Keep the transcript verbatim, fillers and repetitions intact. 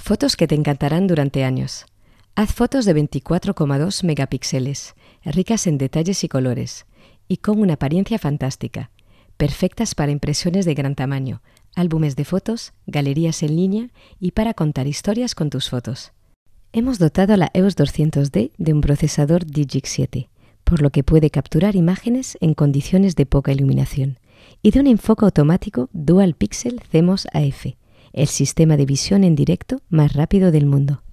Fotos que te encantarán durante años. Haz fotos de veinticuatro coma dos megapíxeles, ricas en detalles y colores, y con una apariencia fantástica, perfectas para impresiones de gran tamaño, álbumes de fotos, galerías en línea y para contar historias con tus fotos. Hemos dotado a la E O S doscientos D de un procesador Digic siete, por lo que puede capturar imágenes en condiciones de poca iluminación, y de un enfoque automático Dual Pixel C M O S A F, el sistema de visión en directo más rápido del mundo.